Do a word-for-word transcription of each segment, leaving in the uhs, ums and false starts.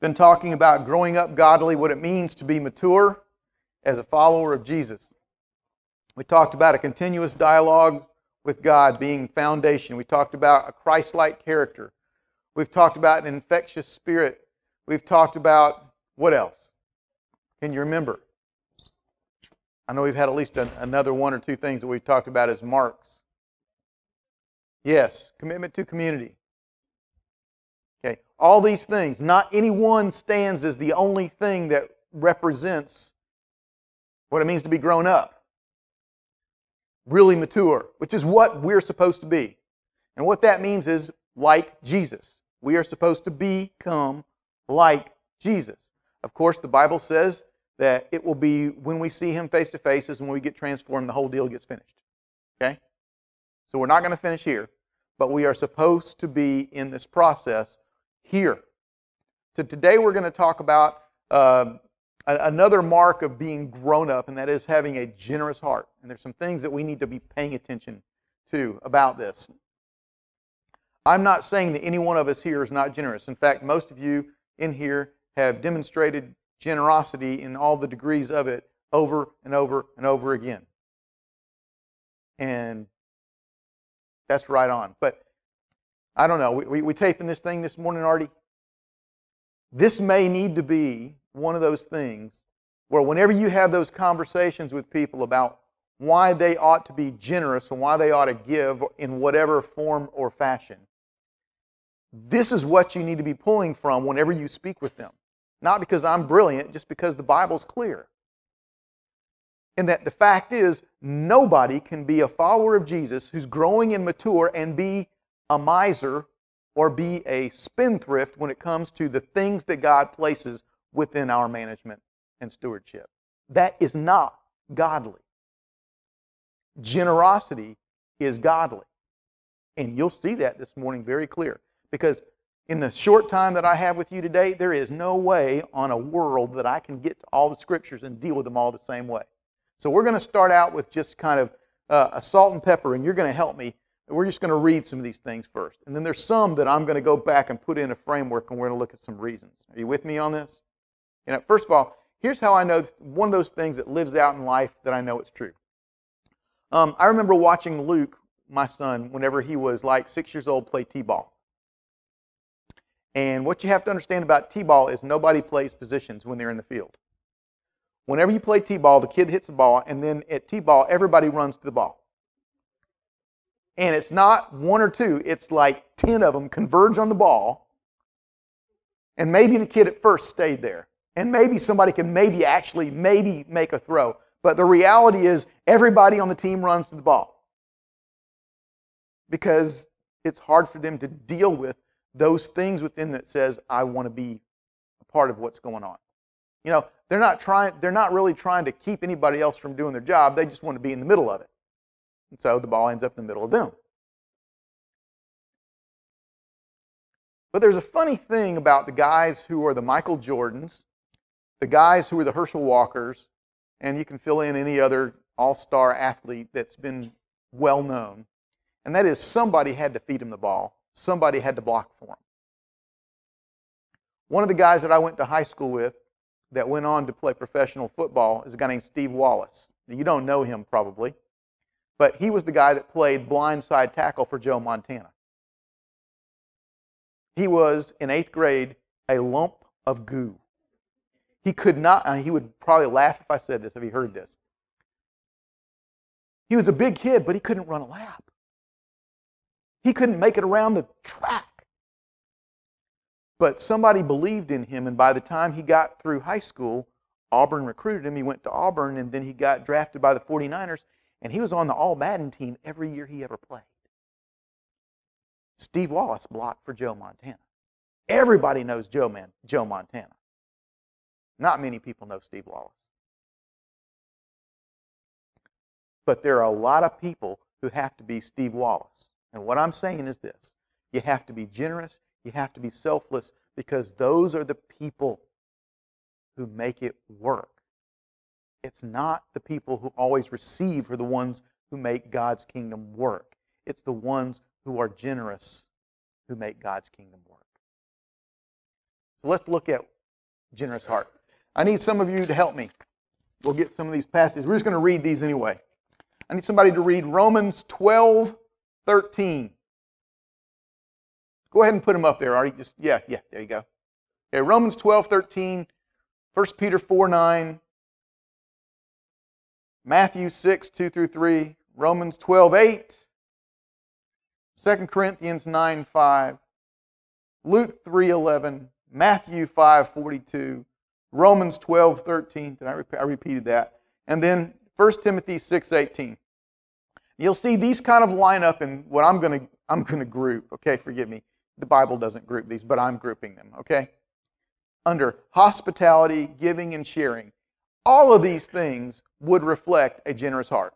Been talking about growing up godly, what it means to be mature as a follower of Jesus. We talked about a continuous dialogue with God being foundation. We talked about a Christ-like character. We've talked about an infectious spirit. We've talked about what else? Can you remember? I know we've had at least an, another one or two things that we've talked about as marks. Yes, commitment to community. Okay, all these things. Not any one stands as the only thing that represents what it means to be grown up. Really mature, which is what we're supposed to be. And what that means is like Jesus. We are supposed to become like Jesus. Of course, the Bible says that it will be when we see Him face to face is when we get transformed, the whole deal gets finished. Okay? So we're not going to finish here, but we are supposed to be in this process here. So today we're going to talk about uh, another mark of being grown up, and that is having a generous heart. And there's some things that we need to be paying attention to about this. I'm not saying that any one of us here is not generous. In fact, most of you in here have demonstrated generosity in all the degrees of it over and over and over again. And that's right on. But I don't know. We, we, we taping this thing this morning, Artie. This may need to be one of those things where whenever you have those conversations with people about why they ought to be generous and why they ought to give in whatever form or fashion, this is what you need to be pulling from whenever you speak with them. Not because I'm brilliant, just because the Bible's clear. And that the fact is, nobody can be a follower of Jesus who's growing and mature and be a miser or be a spendthrift when it comes to the things that God places within our management and stewardship. That is not godly. Generosity is godly. And you'll see that this morning very clear. Because in the short time that I have with you today, there is no way on a world that I can get to all the Scriptures and deal with them all the same way. So we're going to start out with just kind of uh, a salt and pepper, and you're going to help me. We're just going to read some of these things first. And then there's some that I'm going to go back and put in a framework, and we're going to look at some reasons. Are you with me on this? You know, first of all, here's how I know one of those things that lives out in life that I know it's true. Um, I remember watching Luke, my son, whenever he was like six years old, play t-ball. And what you have to understand about t-ball is nobody plays positions when they're in the field. Whenever you play t-ball, the kid hits the ball, and then at t-ball, everybody runs to the ball. And it's not one or two, it's like ten of them converge on the ball, and maybe the kid at first stayed there. And maybe somebody can maybe actually maybe make a throw. But the reality is everybody on the team runs to the ball. Because it's hard for them to deal with those things within that says, I want to be a part of what's going on. You know, they're not trying, they're not really trying to keep anybody else from doing their job. They just want to be in the middle of it. And so the ball ends up in the middle of them. But there's a funny thing about the guys who are the Michael Jordans, the guys who are the Herschel Walkers, and you can fill in any other all-star athlete that's been well known. And that is somebody had to feed him the ball. Somebody had to block for him. One of the guys that I went to high school with that went on to play professional football is a guy named Steve Wallace. Now, you don't know him probably, but he was the guy that played blindside tackle for Joe Montana. He was, in eighth grade, a lump of goo. He could not, and he would probably laugh if I said this, if he heard this. He was a big kid, but he couldn't run a lap. He couldn't make it around the track. But somebody believed in him, and by the time he got through high school, Auburn recruited him. He went to Auburn, and then he got drafted by the forty-niners, and he was on the All-Madden team every year he ever played. Steve Wallace blocked for Joe Montana. Everybody knows Joe, Man, Joe Montana. Not many people know Steve Wallace. But there are a lot of people who have to be Steve Wallace. And what I'm saying is this. You have to be generous. You have to be selfless, because those are the people who make it work. It's not the people who always receive are the ones who make God's kingdom work. It's the ones who are generous who make God's kingdom work. So let's look at generous heart. I need some of you to help me. We'll get some of these passages. We're just going to read these anyway. I need somebody to read Romans twelve thirteen. Go ahead and put them up there, Artie. Just yeah, yeah, there you go. Okay, Romans twelve thirteen, First Peter four nine, Matthew six two through three, Romans twelve eight, Second Corinthians nine five, Luke three eleven, Matthew five forty-two, Romans twelve thirteen. Did I, rep- I repeated that? And then First Timothy six eighteen. You'll see these kind of line up in what I'm going to I'm going to group. Okay, forgive me. The Bible doesn't group these, but I'm grouping them. Okay, under hospitality, giving, and sharing. All of these things would reflect a generous heart.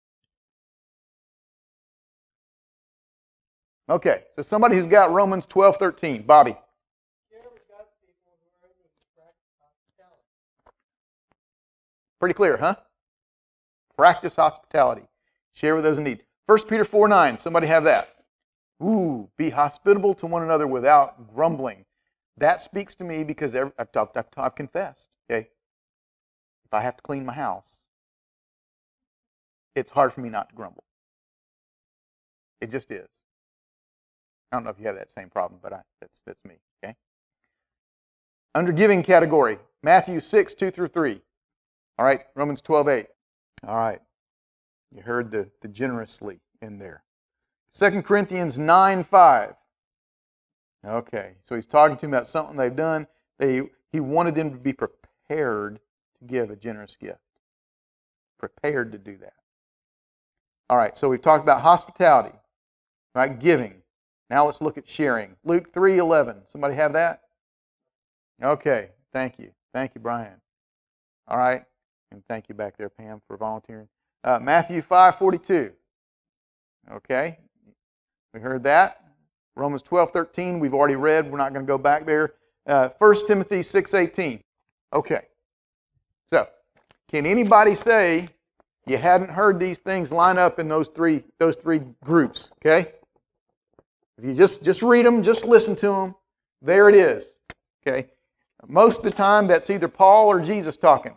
Okay, so somebody who's got Romans twelve thirteen. Bobby. Pretty clear, huh? Practice hospitality. Share with those in need. First Peter four nine. Somebody have that? Ooh, be hospitable to one another without grumbling. That speaks to me because I've, I've, I've, I've confessed. Okay, if I have to clean my house, it's hard for me not to grumble. It just is. I don't know if you have that same problem, but I, that's that's me. Okay. Under giving category, Matthew six two through three. All right, Romans twelve eight. All right, you heard the, the generously in there. Second Corinthians nine five. Okay, so he's talking to them about something they've done. They he wanted them to be prepared to give a generous gift. Prepared to do that. All right, so we've talked about hospitality, right? Giving. Now let's look at sharing. Luke three eleven. Somebody have that? Okay, thank you. Thank you, Brian. All right, and thank you back there, Pam, for volunteering. Uh, Matthew five forty-two. Okay, we heard that. Romans twelve thirteen, we've already read. We're not going to go back there. Uh, First Timothy six eighteen. Okay, so can anybody say you hadn't heard these things line up in those three those three groups? Okay, if you just just read them, just listen to them. There it is. Okay, most of the time that's either Paul or Jesus talking.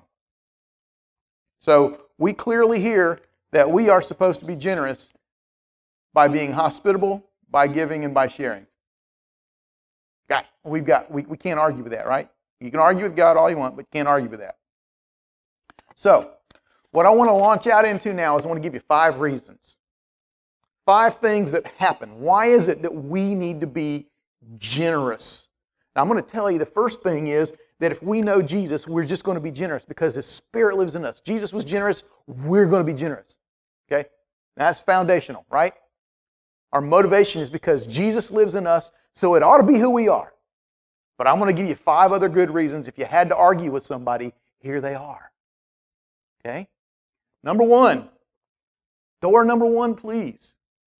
So we clearly hear that we are supposed to be generous by being hospitable, by giving, and by sharing. Got, we've got, we, we can't argue with that, right? You can argue with God all you want, but you can't argue with that. So, what I want to launch out into now is I want to give you five reasons. Five things that happen. Why is it that we need to be generous? Now, I'm going to tell you the first thing is that if we know Jesus, we're just going to be generous because His Spirit lives in us. Jesus was generous, we're going to be generous. Okay? That's foundational, right? Our motivation is because Jesus lives in us, so it ought to be who we are. But I'm going to give you five other good reasons. If you had to argue with somebody, here they are. Okay? Number one. Door number one, please.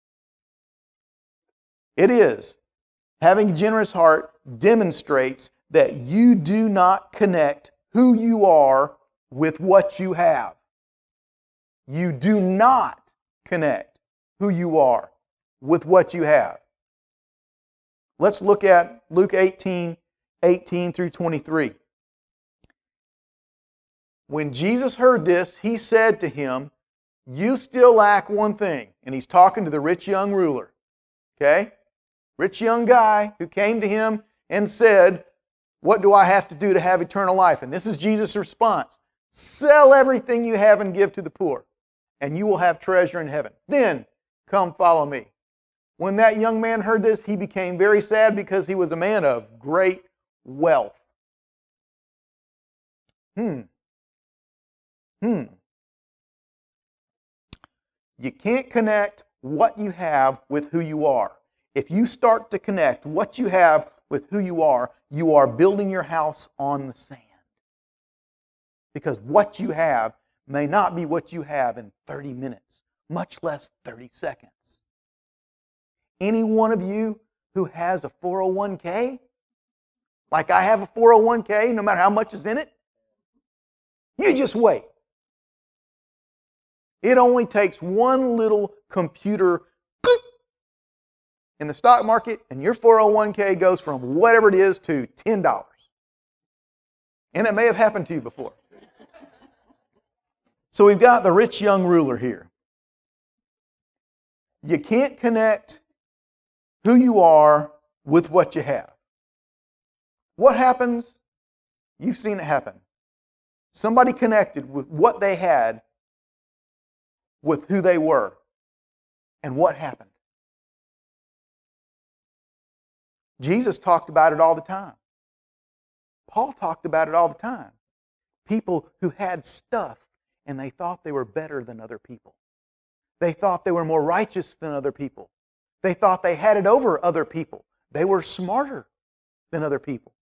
It is, having a generous heart demonstrates that you do not connect who you are with what you have. You do not connect who you are with what you have. Let's look at Luke eighteen, eighteen through twenty-three. When Jesus heard this, He said to him, "You still lack one thing." And He's talking to the rich young ruler. Okay? Rich young guy who came to Him and said, "What do I have to do to have eternal life?" And this is Jesus' response. "Sell everything you have and give to the poor, and you will have treasure in heaven. Then come follow me." When that young man heard this, he became very sad because he was a man of great wealth. Hmm. Hmm. You can't connect what you have with who you are. If you start to connect what you have with who you are, you are building your house on the sand. Because what you have may not be what you have in thirty minutes, much less thirty seconds. Any one of you who has a four oh one k, like I have a four oh one k, no matter how much is in it, you just wait. It only takes one little computer in the stock market, and your four oh one k goes from whatever it is to ten dollars. And it may have happened to you before. So we've got the rich young ruler here. You can't connect who you are with what you have. What happens? You've seen it happen. Somebody connected with what they had with who they were. And what happened? Jesus talked about it all the time. Paul talked about it all the time. People who had stuff and they thought they were better than other people. They thought they were more righteous than other people. They thought they had it over other people. They were smarter than other people.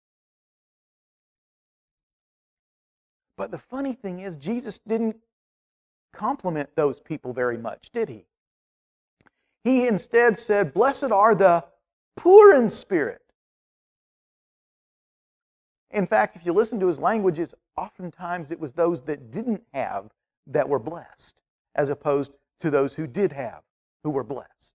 But the funny thing is, Jesus didn't compliment those people very much, did he? He instead said, "Blessed are the poor in spirit." In fact, if you listen to his languages, oftentimes it was those that didn't have that were blessed, as opposed to those who did have, who were blessed.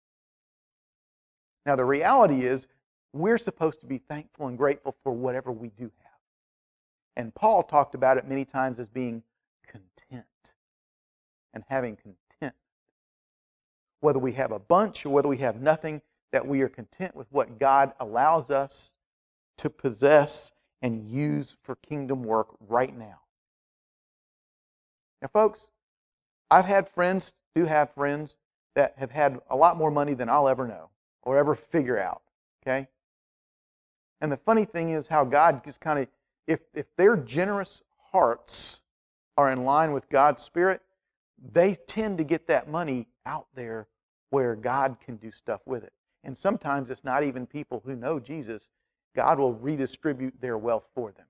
Now, the reality is, we're supposed to be thankful and grateful for whatever we do have. And Paul talked about it many times as being content and having contentment. Whether we have a bunch or whether we have nothing, that we are content with what God allows us to possess and use for kingdom work right now. Now, folks, I've had friends, do have friends, that have had a lot more money than I'll ever know or ever figure out, okay? And the funny thing is how God just kind of, if, if their generous hearts are in line with God's Spirit, they tend to get that money out there where God can do stuff with it. And sometimes it's not even people who know Jesus. God will redistribute their wealth for them.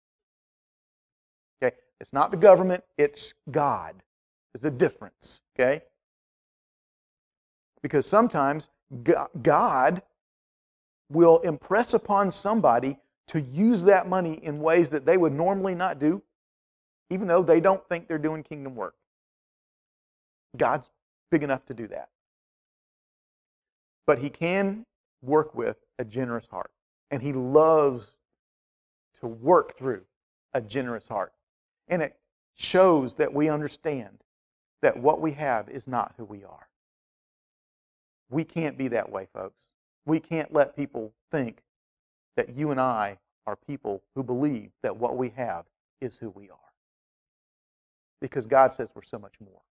Okay? It's not the government, it's God. There's a difference, okay? Because sometimes God will impress upon somebody to use that money in ways that they would normally not do, even though they don't think they're doing kingdom work. God's big enough to do that. But He can work with a generous heart. And He loves to work through a generous heart. And it shows that we understand that what we have is not who we are. We can't be that way, folks. We can't let people think that you and I are people who believe that what we have is who we are. Because God says we're so much more.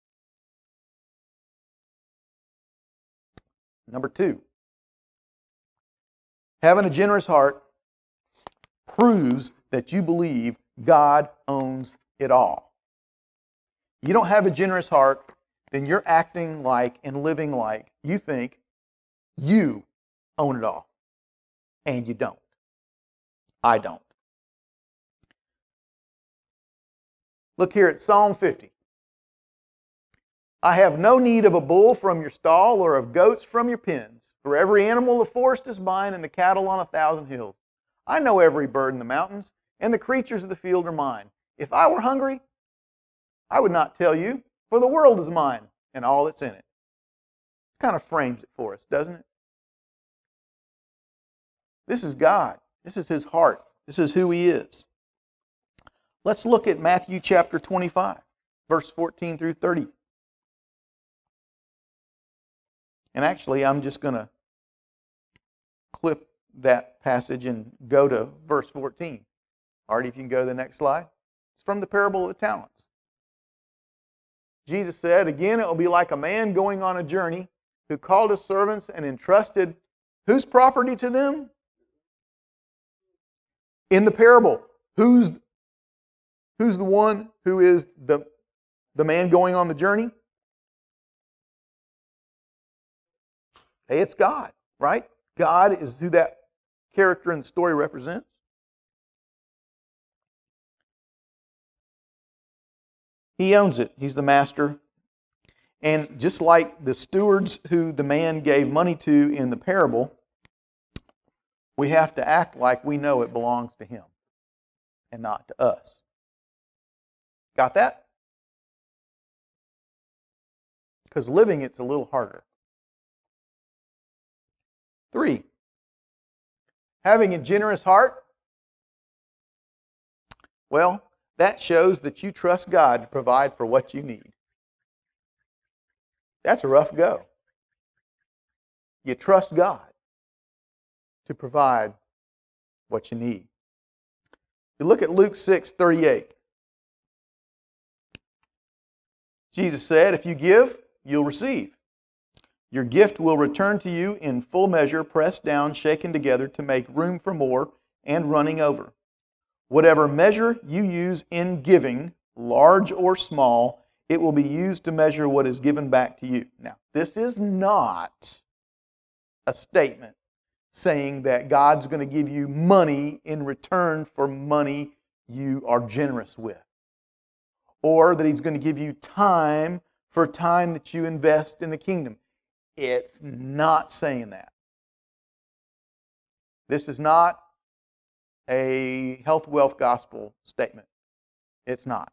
Number two, having a generous heart proves that you believe God owns it all. You don't have a generous heart, then you're acting like and living like you think you own it all. And you don't. I don't. Look here at Psalm fifty. I have no need of a bull from your stall or of goats from your pens, for every animal of the forest is mine and the cattle on a thousand hills. I know every bird in the mountains, and the creatures of the field are mine. If I were hungry, I would not tell you, for the world is mine and all that's in it. It kind of frames it for us, doesn't it? This is God. This is His heart. This is who He is. Let's look at Matthew chapter twenty-five, verse fourteen through thirty. And actually, I'm just going to clip that passage and go to verse fourteen. Artie, if you can go to the next slide. It's from the parable of the talents. Jesus said, again, it will be like a man going on a journey who called his servants and entrusted whose property to them? In the parable, who's, who's the one who is the, the man going on the journey? Hey, it's God, right? God is who that character in the story represents. He owns it. He's the master. And just like the stewards who the man gave money to in the parable, we have to act like we know it belongs to him and not to us. Got that? Because living it's a little harder. Three, having a generous heart Well, that shows that you trust God to provide for what you need. That's a rough go. You trust God to provide what you need. You look at Luke six thirty-eight. Jesus said, if you give, you'll receive. Your gift will return to you in full measure, pressed down, shaken together to make room for more and running over. Whatever measure you use in giving, large or small, it will be used to measure what is given back to you. Now, this is not a statement saying that God's going to give you money in return for money you are generous with, or that He's going to give you time for time that you invest in the kingdom. It's not saying that. This is not a health, wealth, gospel statement. It's not.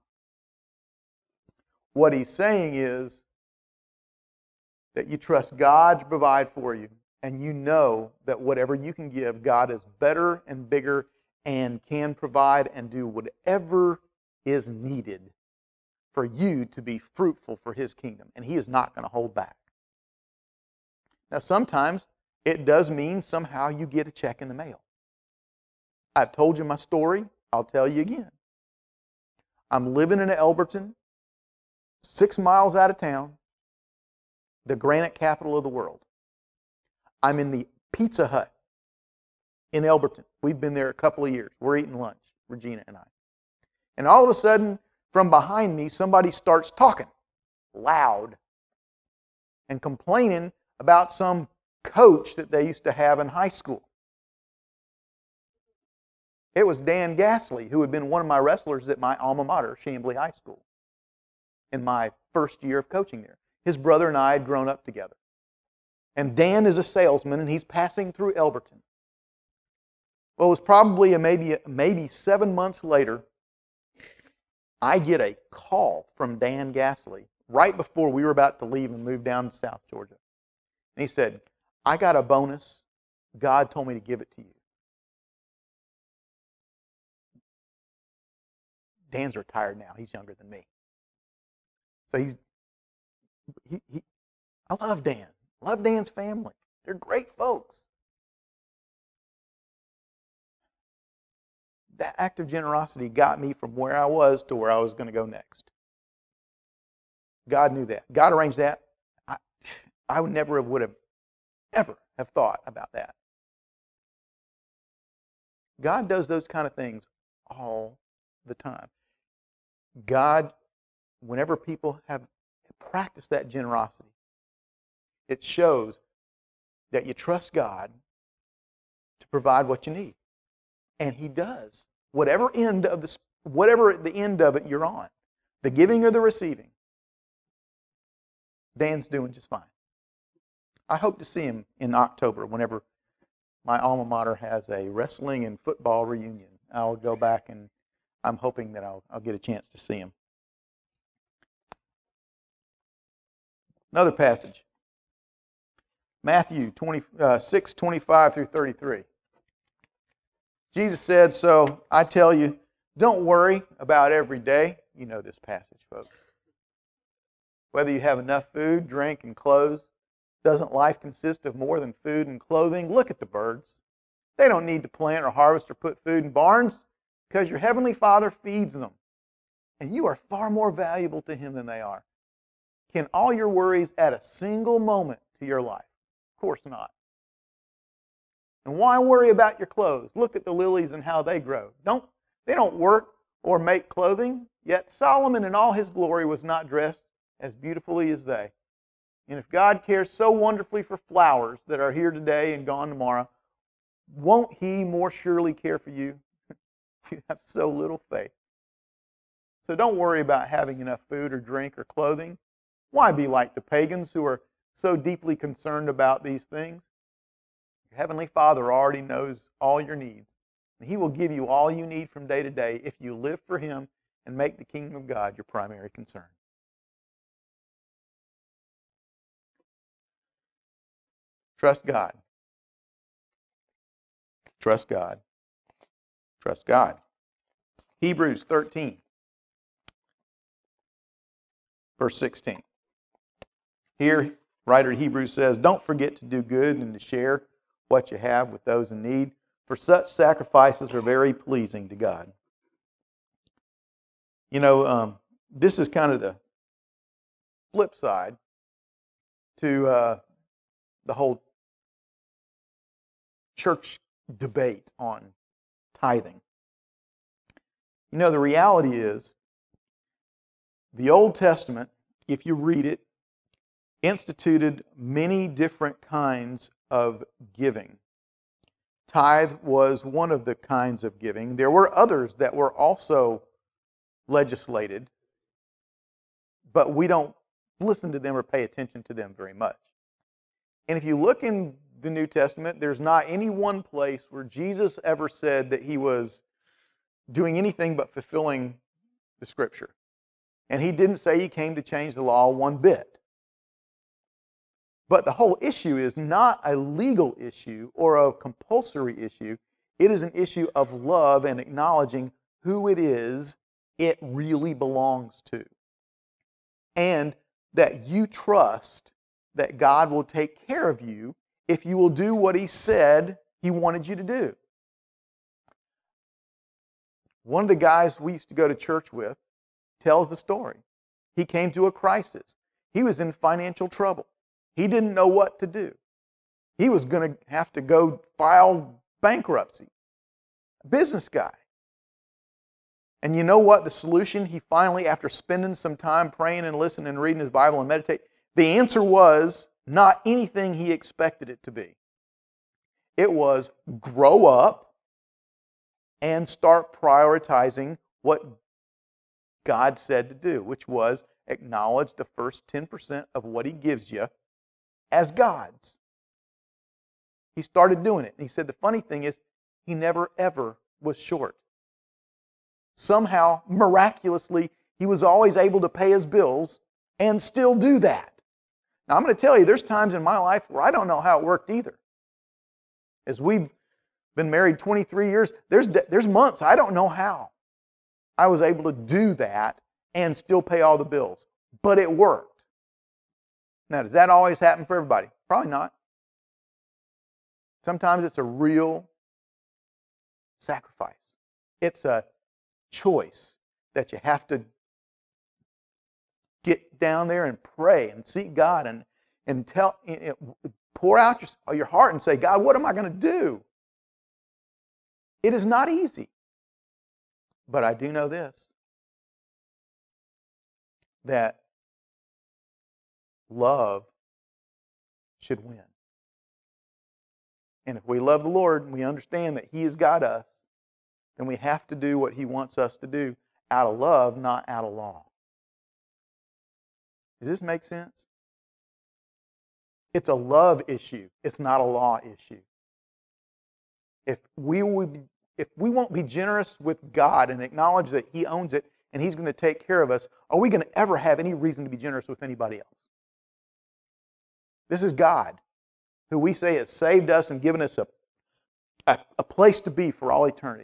What He's saying is that you trust God to provide for you, and you know that whatever you can give, God is better and bigger and can provide and do whatever is needed for you to be fruitful for His kingdom. And He is not going to hold back. Now, sometimes it does mean somehow you get a check in the mail. I've told you my story. I'll tell you again. I'm living in Elberton, six miles out of town, the granite capital of the world. I'm in the Pizza Hut in Elberton. We've been there a couple of years. We're eating lunch, Regina and I. And all of a sudden, from behind me, somebody starts talking loud and complaining about some coach that they used to have in high school. It was Dan Gasly, who had been one of my wrestlers at my alma mater, Chamblee High School, in my first year of coaching there. His brother and I had grown up together. And Dan is a salesman, and he's passing through Elberton. Well, it was probably a maybe, maybe seven months later, I get a call from Dan Gasly right before we were about to leave and move down to South Georgia. And he said, I got a bonus. God told me to give it to you. Dan's retired now. He's younger than me. So he's, he, he, I love Dan. I love Dan's family. They're great folks. That act of generosity got me from where I was to where I was going to go next. God knew that. God arranged that. I, I would never have, would have, ever have thought about that. God does those kind of things all the time. God, whenever people have practiced that generosity, it shows that you trust God to provide what you need. And He does. Whatever end of the whatever the end of it you're on, the giving or the receiving, Dan's doing just fine. I hope to see him in October whenever my alma mater has a wrestling and football reunion. I'll go back and I'm hoping that I'll, I'll get a chance to see him. Another passage. Matthew six twenty-five through thirty-three. Jesus said, so I tell you, don't worry about every day. You know this passage, folks. Whether you have enough food, drink, and clothes. Doesn't life consist of more than food and clothing? Look at the birds. They don't need to plant or harvest or put food in barns because your heavenly Father feeds them. And you are far more valuable to Him than they are. Can all your worries add a single moment to your life? Of course not. And why worry about your clothes? Look at the lilies and how they grow. Don't, they don't work or make clothing, yet Solomon in all his glory was not dressed as beautifully as they. And if God cares so wonderfully for flowers that are here today and gone tomorrow, won't He more surely care for you? You have so little faith. So don't worry about having enough food or drink or clothing. Why be like the pagans who are so deeply concerned about these things? Your Heavenly Father already knows all your needs, and He will give you all you need from day to day if you live for Him and make the kingdom of God your primary concern. Trust God. Trust God. Trust God. Hebrews thirteen, verse sixteen. Here, writer of Hebrews says, "Don't forget to do good and to share what you have with those in need, for such sacrifices are very pleasing to God." You know, um, this is kind of the flip side to uh, the whole church debate on tithing. You know, the reality is, the Old Testament, if you read it, instituted many different kinds of giving. Tithe was one of the kinds of giving. There were others that were also legislated, but we don't listen to them or pay attention to them very much. And if you look in the New Testament, there's not any one place where Jesus ever said that he was doing anything but fulfilling the Scripture. And he didn't say he came to change the law one bit. But the whole issue is not a legal issue or a compulsory issue. It is an issue of love and acknowledging who it is it really belongs to. And that you trust that God will take care of you if you will do what he said he wanted you to do. One of the guys we used to go to church with tells the story. He came to a crisis. He was in financial trouble. He didn't know what to do. He was going to have to go file bankruptcy. A business guy. And you know what the solution? He finally, after spending some time praying and listening and reading his Bible and meditate, the answer was not anything he expected it to be. It was grow up and start prioritizing what God said to do, which was acknowledge the first ten percent of what he gives you as God's. He started doing it. And he said the funny thing is, he never ever was short. Somehow, miraculously, he was always able to pay his bills and still do that. Now, I'm going to tell you, there's times in my life where I don't know how it worked either. As we've been married twenty-three years, there's, there's months I don't know how I was able to do that and still pay all the bills. But it worked. Now, does that always happen for everybody? Probably not. Sometimes it's a real sacrifice. It's a choice that you have to get down there and pray and seek God and, and tell, pour out your, your heart and say, God, what am I going to do? It is not easy. But I do know this, that love should win. And if we love the Lord and we understand that he has got us, then we have to do what he wants us to do out of love, not out of law. Does this make sense? It's a love issue. It's not a law issue. If we would, if we won't be generous with God and acknowledge that he owns it and he's going to take care of us, are we going to ever have any reason to be generous with anybody else? This is God, who we say has saved us and given us a, a, a place to be for all eternity.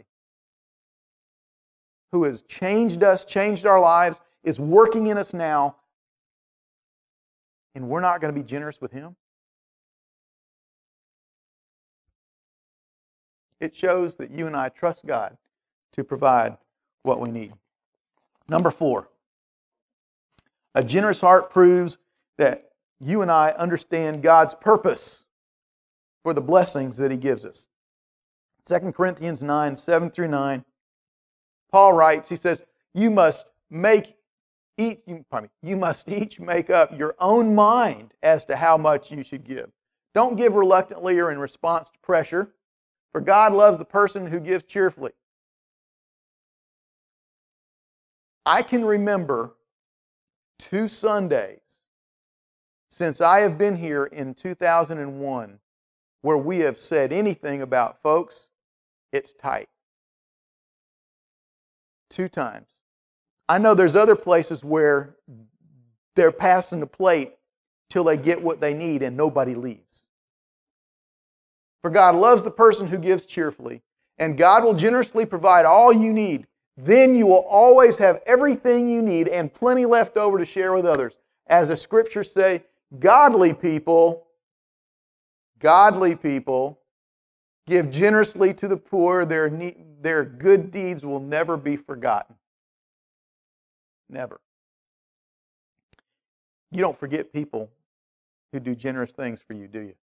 Who has changed us, changed our lives, is working in us now, and we're not going to be generous with him? It shows that you and I trust God to provide what we need. Number four, a generous heart proves that you and I understand God's purpose for the blessings that he gives us. Second Corinthians nine, seven through nine, Paul writes, he says, you must make each, pardon me, you must each make up your own mind as to how much you should give. Don't give reluctantly or in response to pressure, for God loves the person who gives cheerfully. I can remember two Sundays since I have been here in two thousand one where we have said anything about, folks, it's tight. Two times. I know there's other places where they're passing the plate till they get what they need and nobody leaves. For God loves the person who gives cheerfully, and God will generously provide all you need. Then you will always have everything you need and plenty left over to share with others. As the scriptures say, godly people, godly people give generously to the poor. Their, their good deeds will never be forgotten. Never. You don't forget people who do generous things for you, do you?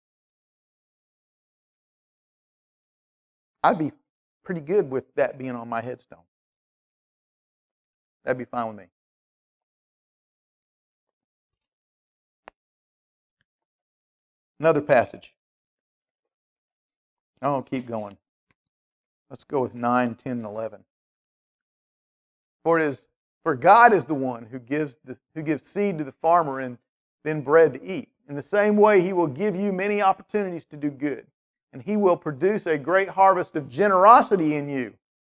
I'd be pretty good with that being on my headstone. That'd be fine with me. Another passage. Oh, keep going. Let's go with nine, ten, and eleven. For it is, for God is the one who gives the, who gives seed to the farmer and then bread to eat. In the same way, He will give you many opportunities to do good, and He will produce a great harvest of generosity in you.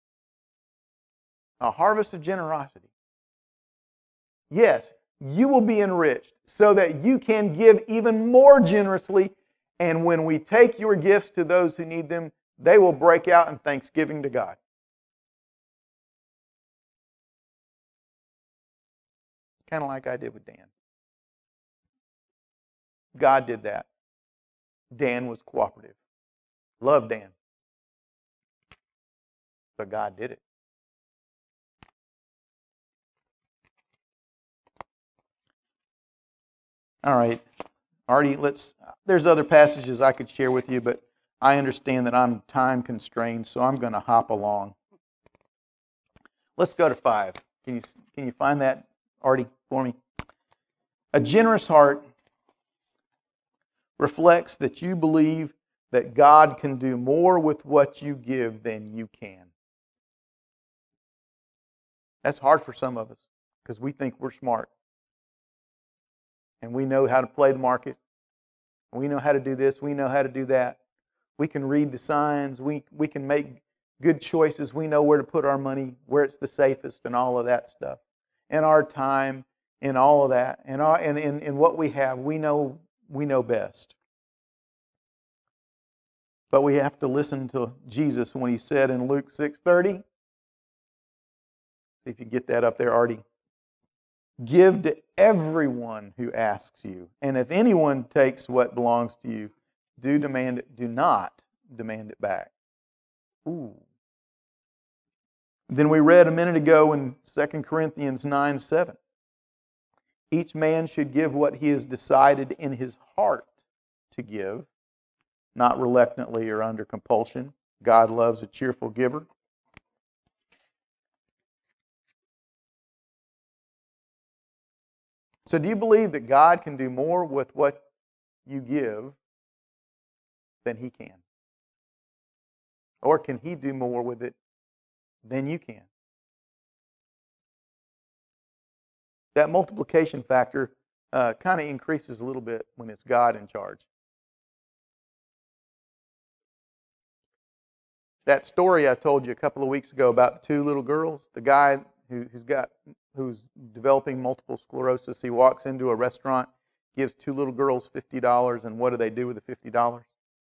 A harvest of generosity. Yes, you will be enriched so that you can give even more generously, and when we take your gifts to those who need them, they will break out in thanksgiving to God. Kind of like I did with Dan. God did that. Dan was cooperative. Loved Dan. But God did it. All right. Artie, let's, there's other passages I could share with you, but I understand that I'm time constrained, so I'm going to hop along. Let's go to five. Can you, can you find that, Artie, for me? A generous heart reflects that you believe that God can do more with what you give than you can. That's hard for some of us because we think we're smart. And we know how to play the market. We know how to do this. We know how to do that. We can read the signs. We, we can make good choices. We know where to put our money, where it's the safest, and all of that stuff. And our time, and all of that. And, our, and, and, and what we have, we know, we know best. But we have to listen to Jesus when He said in Luke six thirty, if you get that up there, Artie, give to everyone who asks you. And if anyone takes what belongs to you, do demand it. Do not demand it back. Ooh. Then we read a minute ago in Second Corinthians nine seven. Each man should give what he has decided in his heart to give, not reluctantly or under compulsion. God loves a cheerful giver. So do you believe that God can do more with what you give than He can? Or can He do more with it than you can? That multiplication factor uh, kind of increases a little bit when it's God in charge. That story I told you a couple of weeks ago about the two little girls, the guy who, who's got who's developing multiple sclerosis, he walks into a restaurant, gives two little girls fifty dollars, and what do they do with the fifty dollars?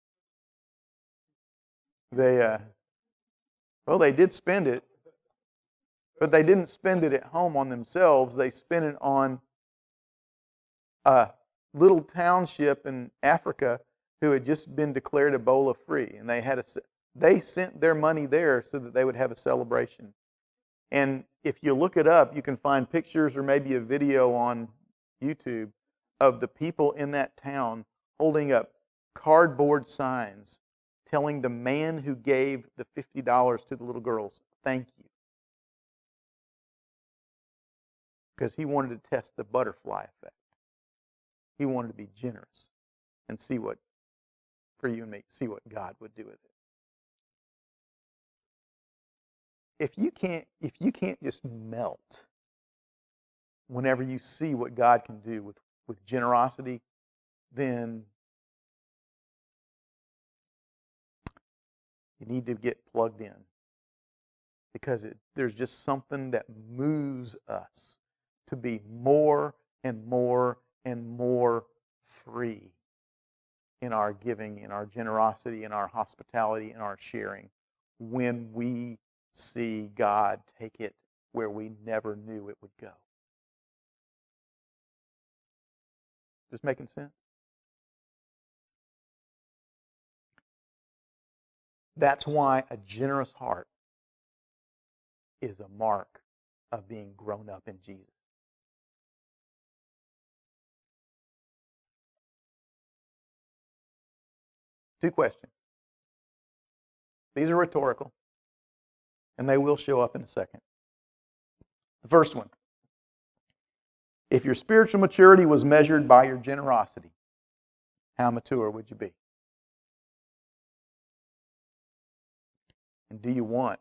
They, uh, well, they did spend it, but they didn't spend it at home on themselves. They spent it on a little township in Africa who had just been declared Ebola free, and they had a, they sent their money there so that they would have a celebration. And if you look it up, you can find pictures or maybe a video on YouTube of the people in that town holding up cardboard signs telling the man who gave the fifty dollars to the little girls, thank you. Because he wanted to test the butterfly effect. He wanted to be generous and see what, for you and me, see what God would do with it. If you can't, if you can't just melt whenever you see what God can do with, with generosity, then you need to get plugged in. Because it, there's just something that moves us to be more and more and more free in our giving, in our generosity, in our hospitality, in our sharing, when we see God take it where we never knew it would go. This making sense? That's why a generous heart is a mark of being grown up in Jesus. Two questions. These are rhetorical, and they will show up in a second. The first one. If your spiritual maturity was measured by your generosity, how mature would you be? And do you want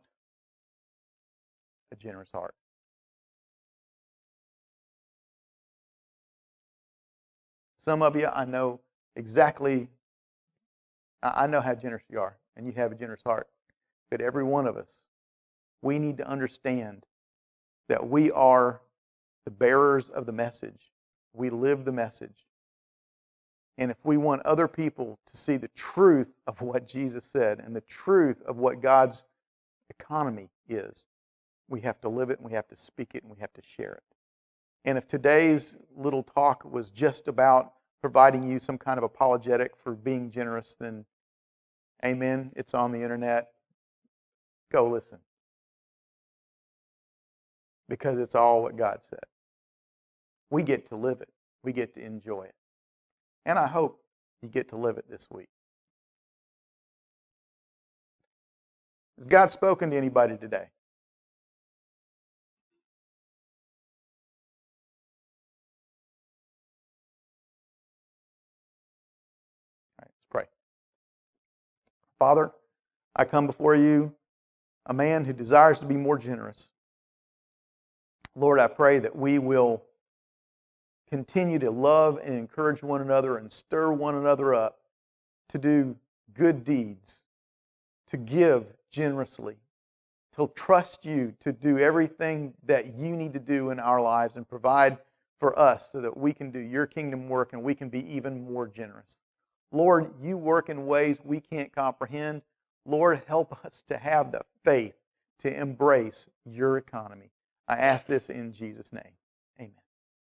a generous heart? Some of you, I know exactly, I know how generous you are, and you have a generous heart. But every one of us, we need to understand that we are the bearers of the message. We live the message. And if we want other people to see the truth of what Jesus said and the truth of what God's economy is, we have to live it and we have to speak it and we have to share it. And if today's little talk was just about providing you some kind of apologetic for being generous, then amen, it's on the internet. Go listen. Because it's all what God said. We get to live it. We get to enjoy it. And I hope you get to live it this week. Has God spoken to anybody today? All right, let's pray. Father, I come before you, a man who desires to be more generous. Lord, I pray that we will continue to love and encourage one another and stir one another up to do good deeds, to give generously, to trust you to do everything that you need to do in our lives and provide for us so that we can do your kingdom work and we can be even more generous. Lord, you work in ways we can't comprehend. Lord, help us to have the faith to embrace your economy. I ask this in Jesus' name.